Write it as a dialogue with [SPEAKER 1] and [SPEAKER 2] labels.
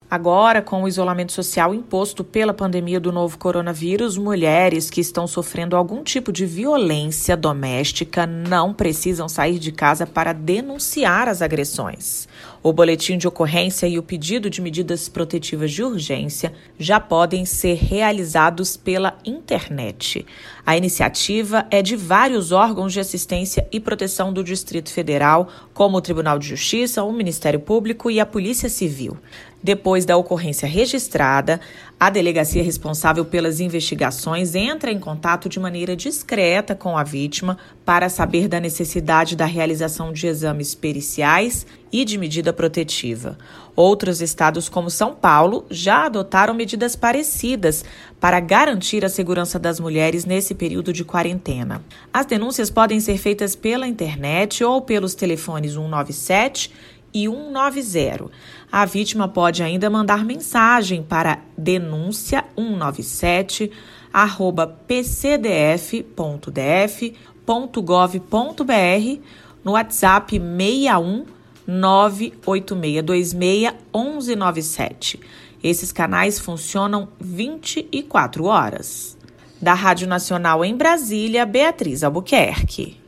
[SPEAKER 1] Agora, com o isolamento social imposto pela pandemia do novo coronavírus, mulheres que estão sofrendo algum tipo de violência doméstica não precisam sair de casa para denunciar as agressões. O boletim de ocorrência e o pedido de medidas protetivas de urgência já podem ser realizados pela internet. A iniciativa é de vários órgãos de assistência e proteção do Distrito Federal, como o Tribunal de Justiça, o Ministério Público e a Polícia Civil. Depois da ocorrência registrada, a delegacia responsável pelas investigações entra em contato de maneira discreta com a vítima para saber da necessidade da realização de exames periciais e de medida protetiva. Outros estados, como São Paulo, já adotaram medidas parecidas para garantir a segurança das mulheres nesse período de quarentena. As denúncias podem ser feitas pela internet ou pelos telefones 197 e 190. A vítima pode ainda mandar mensagem para denuncia197@pcdf.df.gov.br no WhatsApp 61 98626 1197. Esses canais funcionam 24 horas. Da Rádio Nacional em Brasília, Beatriz Albuquerque.